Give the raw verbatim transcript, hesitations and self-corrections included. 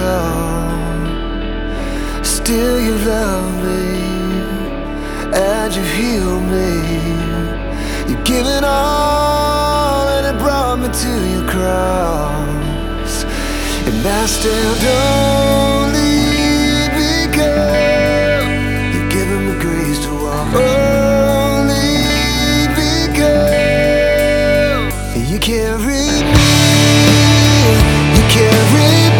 come. Still you love me, and you heal me. You've given all, and it brought me to your cross. And I stand up